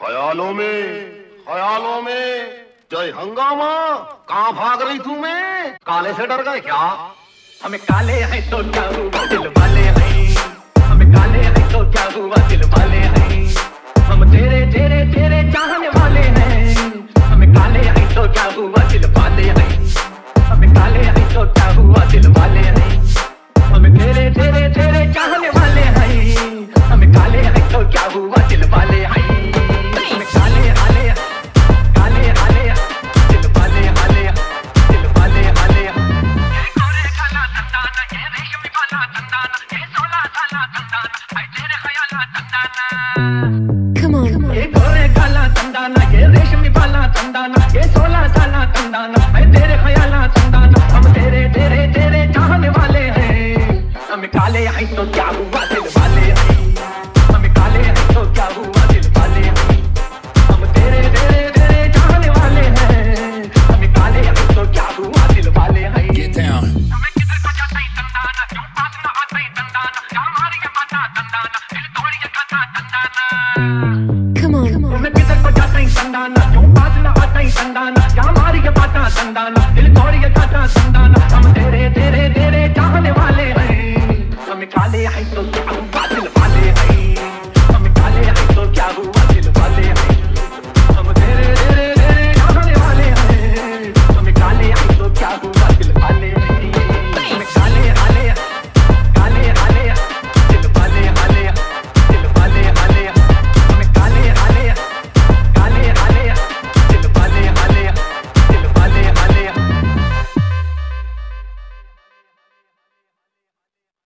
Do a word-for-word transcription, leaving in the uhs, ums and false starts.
ख्यालों में ख्यालों में जय हंगामा। कहाँ भाग रही तू? मैं काले से डर गए क्या? हमें काले हैं तो क्या हुआ, दिल वाले हैं। हमें काले हैं तो क्या हुआ, दिल वाले हैं। हम तेरे तेरे तेरे चाहने वाले हैं। हमें काले हैं तो क्या हुआ, दिल वाले हैं। हमें काले हैं तो क्या हुआ, दिल वाले हैं। हमें तेरे तेरे तेरे चाहने वाले हैं। हमें काले हैं तो क्या हुआ, दिल वाले हैं। हमें काले हाले काले हाले दिल वाले हाले दिल वाले हाले। ये गोरे काला तंदाना, ये रेशमी वाला तंदाना, ये सोलह साला तंदाना, ऐ तेरे ख्याला तंदाना। Come on. ये गोरे काला तंदाना, ये रेशमी वाला तंदाना, ये सोलह साला तंदाना, ऐ तेरे ख्याला तंदाना। हम तेरे तेरे तेरे चाहने वाले हैं। हमें काले हैं तो क्या हुआ, दिल वाले हैं। हमें काले हैं तो क्या हुआ, दिल वाले हैं। हम तेरे तेरे तेरे चाहने वाले हैं। हमें काले हैं तो क्या हुआ, दिल वाले हैं। Get down. हमें किधर को जाता है तंदाना, क्यों पास न आता है तंदाना, क्या मारी ये माता तंदाना, दिल तोड़ ये खाता तंदाना। Come on. हमें किधर को जाता है तंदाना, क्यों पास न आता है तंदाना, क्या मारी ये माता तंदाना, दिल तोड़ ये खाता तंदाना। हम तेरे तेरे तेरे चाहने वाले हैं। हमें काले हैं तो क्या हुआ, दिल